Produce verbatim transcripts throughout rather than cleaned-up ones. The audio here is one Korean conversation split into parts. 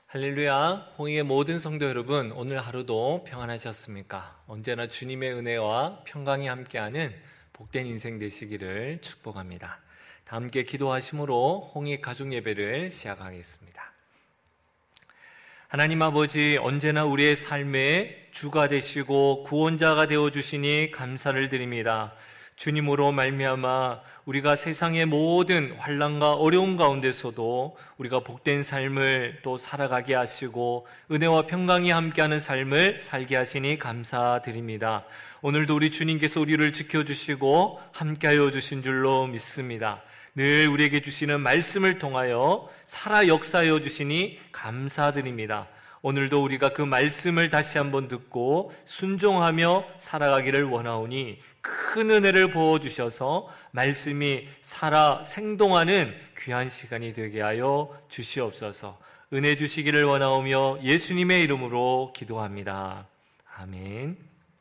할렐루야, 홍익의 모든 성도 여러분, 오늘 하루도 평안하셨습니까? 언제나 주님의 은혜와 평강이 함께하는 복된 인생 되시기를 축복합니다. 다 함께 기도하심으로 홍익 가족 예배를 시작하겠습니다. 하나님 아버지, 언제나 우리의 삶의 주가 되시고 구원자가 되어주시니 감사를 드립니다. 주님으로 말미암아 우리가 세상의 모든 환난과 어려움 가운데서도 우리가 복된 삶을 또 살아가게 하시고 은혜와 평강이 함께하는 삶을 살게 하시니 감사드립니다. 오늘도 우리 주님께서 우리를 지켜주시고 함께하여 주신 줄로 믿습니다. 늘 우리에게 주시는 말씀을 통하여 살아 역사하여 주시니 감사드립니다. 오늘도 우리가 그 말씀을 다시 한번 듣고 순종하며 살아가기를 원하오니 큰 은혜를 부어주셔서 말씀이 살아 생동하는 귀한 시간이 되게 하여 주시옵소서. 은혜 주시기를 원하오며 예수님의 이름으로 기도합니다. 아멘.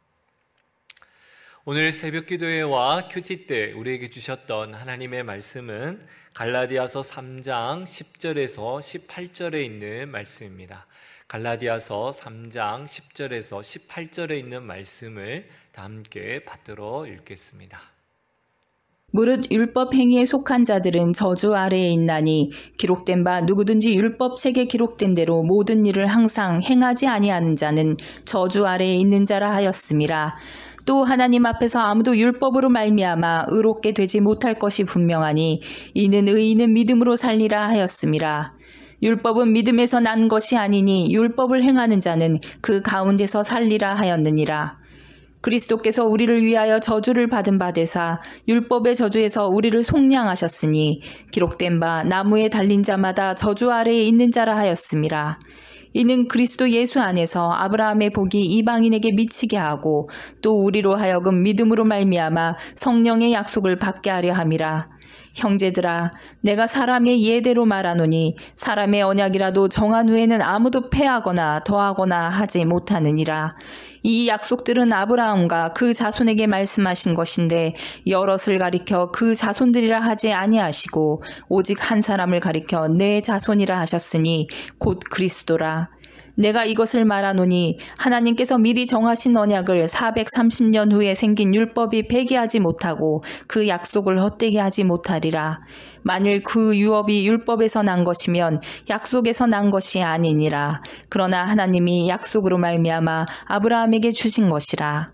오늘 새벽 기도회와 큐티 때 우리에게 주셨던 하나님의 말씀은 갈라디아서 삼 장 십 절에서 십팔 절에 있는 말씀입니다. 갈라디아서 삼 장 십 절에서 십팔 절에 있는 말씀을 다 함께 받들어 읽겠습니다. 무릇 율법 행위에 속한 자들은 저주 아래에 있나니 기록된 바 누구든지 율법 책에 기록된 대로 모든 일을 항상 행하지 아니하는 자는 저주 아래에 있는 자라 하였음이라. 또 하나님 앞에서 아무도 율법으로 말미암아 의롭게 되지 못할 것이 분명하니 이는 의인은 믿음으로 살리라 하였음이라. 율법은 믿음에서 난 것이 아니니 율법을 행하는 자는 그 가운데서 살리라 하였느니라. 그리스도께서 우리를 위하여 저주를 받은 바 되사 율법의 저주에서 우리를 속량하셨으니 기록된 바 나무에 달린 자마다 저주 아래에 있는 자라 하였음이라. 이는 그리스도 예수 안에서 아브라함의 복이 이방인에게 미치게 하고 또 우리로 하여금 믿음으로 말미암아 성령의 약속을 받게 하려 함이라. 형제들아, 내가 사람의 예대로 말하노니 사람의 언약이라도 정한 후에는 아무도 패하거나 더하거나 하지 못하느니라. 이 약속들은 아브라함과 그 자손에게 말씀하신 것인데 여럿을 가리켜 그 자손들이라 하지 아니하시고 오직 한 사람을 가리켜 내 자손이라 하셨으니 곧 그리스도라. 내가 이것을 말하노니 하나님께서 미리 정하신 언약을 사백삼십 년 후에 생긴 율법이 폐기하지 못하고 그 약속을 헛되게 하지 못하리라. 만일 그 유업이 율법에서 난 것이면 약속에서 난 것이 아니니라. 그러나 하나님이 약속으로 말미암아 아브라함에게 주신 것이라.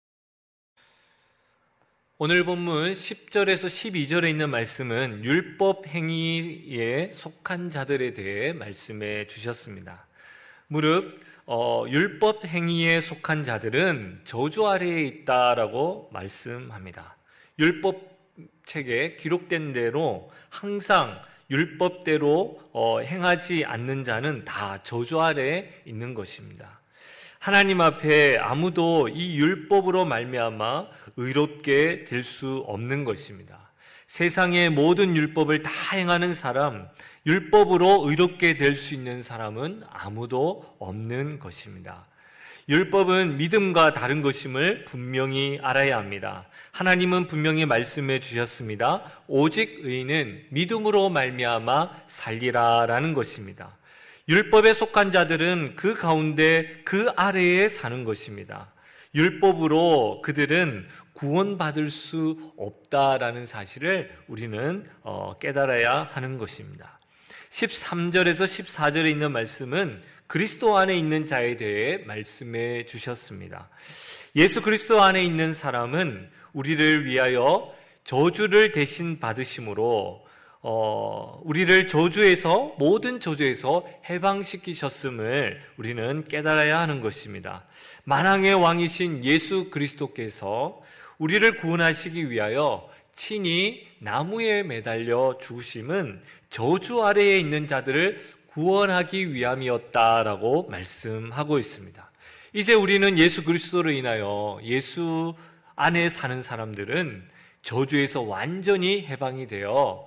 오늘 본문 십 절에서 십이 절에 있는 말씀은 율법 행위에 속한 자들에 대해 말씀해 주셨습니다. 무릇 어, 율법 행위에 속한 자들은 저주 아래에 있다라고 말씀합니다. 율법 책에 기록된 대로 항상 율법대로 어, 행하지 않는 자는 다 저주 아래에 있는 것입니다. 하나님 앞에 아무도 이 율법으로 말미암아 의롭게 될 수 없는 것입니다. 세상의 모든 율법을 다 행하는 사람, 율법으로 의롭게 될 수 있는 사람은 아무도 없는 것입니다. 율법은 믿음과 다른 것임을 분명히 알아야 합니다. 하나님은 분명히 말씀해 주셨습니다. 오직 의인은 믿음으로 말미암아 살리라라는 것입니다. 율법에 속한 자들은 그 가운데 그 아래에 사는 것입니다. 율법으로 그들은 구원받을 수 없다라는 사실을 우리는 깨달아야 하는 것입니다. 십삼 절에서 십사 절에 있는 말씀은 그리스도 안에 있는 자에 대해 말씀해 주셨습니다. 예수 그리스도 안에 있는 사람은 우리를 위하여 저주를 대신 받으심으로 어, 우리를 저주에서 모든 저주에서 해방시키셨음을 우리는 깨달아야 하는 것입니다. 만왕의 왕이신 예수 그리스도께서 우리를 구원하시기 위하여 친히 나무에 매달려 죽으심은 저주 아래에 있는 자들을 구원하기 위함이었다라고 말씀하고 있습니다. 이제 우리는 예수 그리스도로 인하여 예수 안에 사는 사람들은 저주에서 완전히 해방이 되어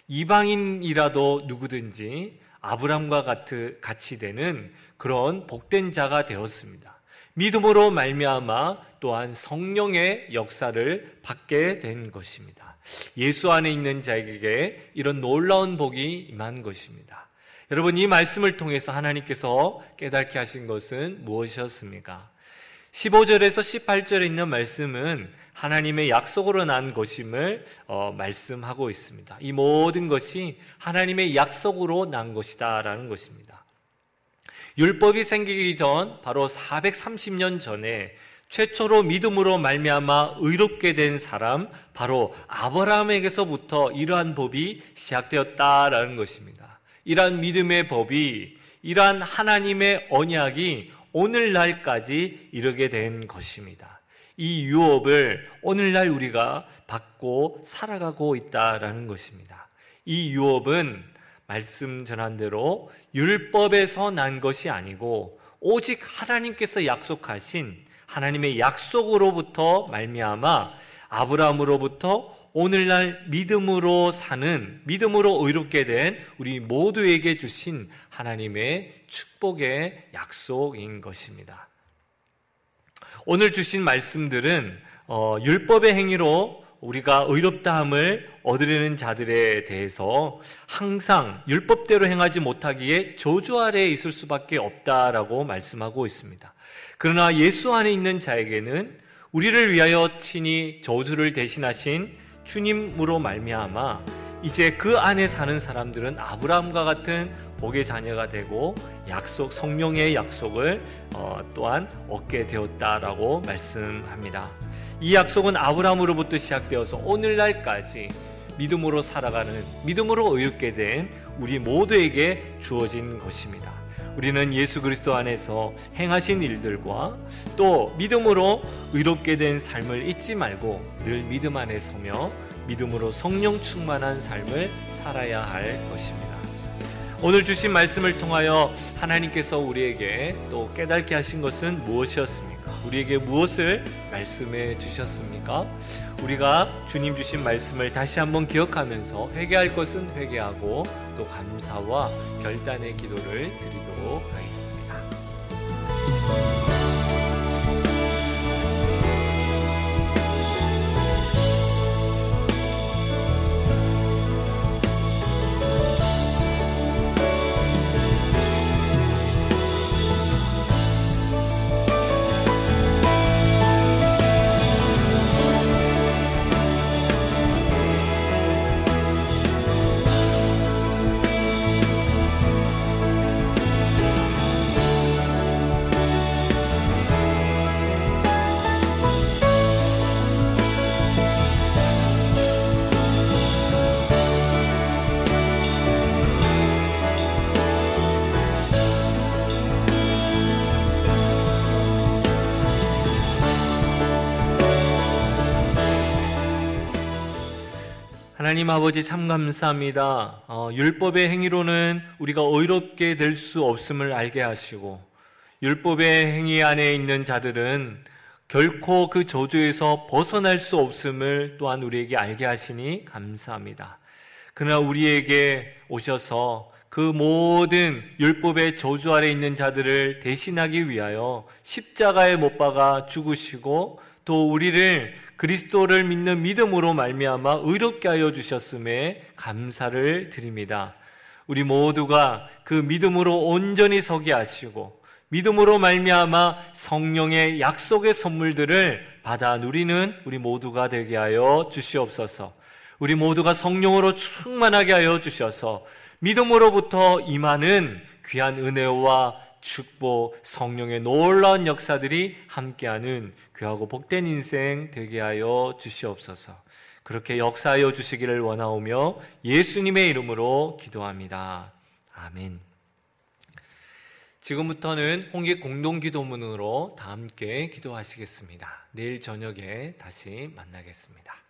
이방인이라도 누구든지 아브람과 같이 되는 그런 복된 자가 되었습니다. 믿음으로 말미암아 또한 성령의 역사를 받게 된 것입니다. 예수 안에 있는 자에게 이런 놀라운 복이 임한 것입니다. 여러분, 이 말씀을 통해서 하나님께서 깨닫게 하신 것은 무엇이었습니까? 십오 절에서 십팔 절에 있는 말씀은 하나님의 약속으로 난 것임을 어, 말씀하고 있습니다. 이 모든 것이 하나님의 약속으로 난 것이다 라는 것입니다. 율법이 생기기 전 바로 사백삼십 년 전에 최초로 믿음으로 말미암아 의롭게 된 사람, 바로 아브라함에게서부터 이러한 법이 시작되었다라는 것입니다. 이러한 믿음의 법이, 이러한 하나님의 언약이 오늘날까지 이르게 된 것입니다. 이 유업을 오늘날 우리가 받고 살아가고 있다라는 것입니다. 이 유업은 말씀 전한 대로 율법에서 난 것이 아니고 오직 하나님께서 약속하신 하나님의 약속으로부터 말미암아 아브라함으로부터 오늘날 믿음으로 사는, 믿음으로 의롭게 된 우리 모두에게 주신 하나님의 축복의 약속인 것입니다. 오늘 주신 말씀들은 어, 율법의 행위로 우리가 의롭다함을 얻으려는 자들에 대해서 항상 율법대로 행하지 못하기에 저주 아래에 있을 수밖에 없다라고 말씀하고 있습니다. 그러나 예수 안에 있는 자에게는 우리를 위하여 친히 저주를 대신하신 주님으로 말미암아 이제 그 안에 사는 사람들은 아브라함과 같은 복의 자녀가 되고 약속, 성령의 약속을 어, 또한 얻게 되었다라고 말씀합니다. 이 약속은 아브라함으로부터 시작되어서 오늘날까지 믿음으로 살아가는, 믿음으로 의롭게 된 우리 모두에게 주어진 것입니다. 우리는 예수 그리스도 안에서 행하신 일들과 또 믿음으로 의롭게 된 삶을 잊지 말고 늘 믿음 안에 서며 믿음으로 성령 충만한 삶을 살아야 할 것입니다. 오늘 주신 말씀을 통하여 하나님께서 우리에게 또 깨닫게 하신 것은 무엇이었습니까? 우리에게 무엇을 말씀해 주셨습니까? 우리가 주님 주신 말씀을 다시 한번 기억하면서 회개할 것은 회개하고 또 감사와 결단의 기도를 드리도록 하겠습니다. 하나님 아버지 참 감사합니다. 어, 율법의 행위로는 우리가 의롭게 될 수 없음을 알게 하시고 율법의 행위 안에 있는 자들은 결코 그 저주에서 벗어날 수 없음을 또한 우리에게 알게 하시니 감사합니다. 그러나 우리에게 오셔서 그 모든 율법의 저주 아래 있는 자들을 대신하기 위하여 십자가에 못 박아 죽으시고 또 우리를 그리스도를 믿는 믿음으로 말미암아 의롭게 하여 주셨음에 감사를 드립니다. 우리 모두가 그 믿음으로 온전히 서게 하시고 믿음으로 말미암아 성령의 약속의 선물들을 받아 누리는 우리 모두가 되게 하여 주시옵소서. 우리 모두가 성령으로 충만하게 하여 주셔서 믿음으로부터 임하는 귀한 은혜와 축복, 성령의 놀라운 역사들이 함께하는 귀하고 복된 인생 되게 하여 주시옵소서. 그렇게 역사하여 주시기를 원하오며 예수님의 이름으로 기도합니다. 아멘. 지금부터는 홍익 공동기도문으로 다 함께 기도하시겠습니다. 내일 저녁에 다시 만나겠습니다.